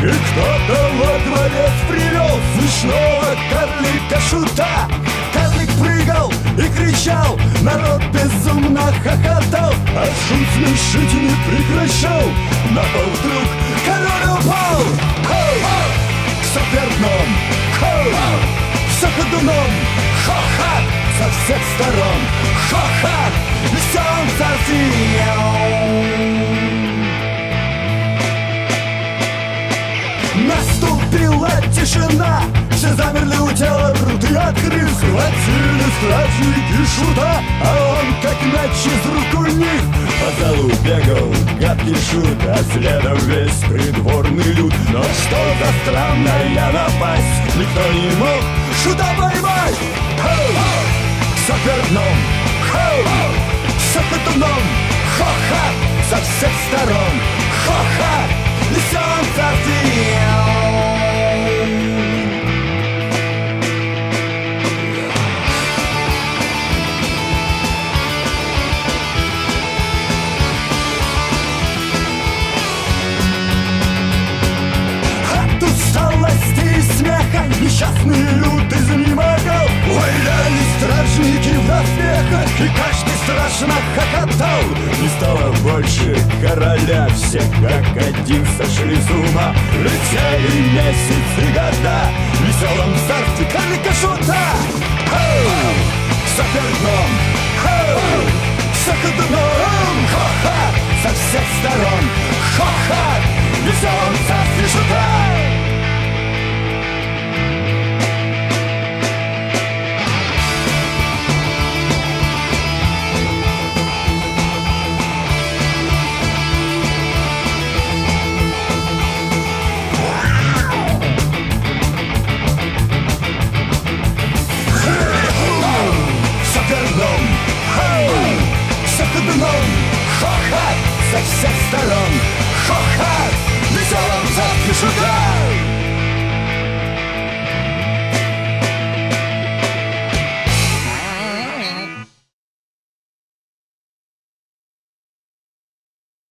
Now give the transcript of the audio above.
И кто-то во дворец привел смешного карлика-шута. Карлик прыгал и кричал, народ безумно хохотал, а шум смешить не прекращал. На пол вдруг король упал. Хоу! Соперном! Хоу! Все ходуном! Хо-ха! Со всех сторон! Хо-ха! Весём совсем! Наступила тишина, все замерли у тела, рты открыв. Схватили стражники шута, а он как мяч из рук у них. По залу бегал гадкий шут, а следом весь придворный люд. Но что за странная напасть, никто не мог шута поймать. Хоу! Соперном! Хоу! Сокотуном! Хо-ха! Со всех сторон! Хо-ха! Весём совсем! От усталости и смеха несчастный люд изнемогал. Валяли стражники в доспехах, и каждый страшно хохотал. Не стало больше короля, все как один сошли с ума. Летели месяцы, года в веселом царстве карлика-шута. Хоу! Соперном! Хоу! Сокотуном! Хо-ха! Со всех сторон! Хо-ха! В веселом царстве шута!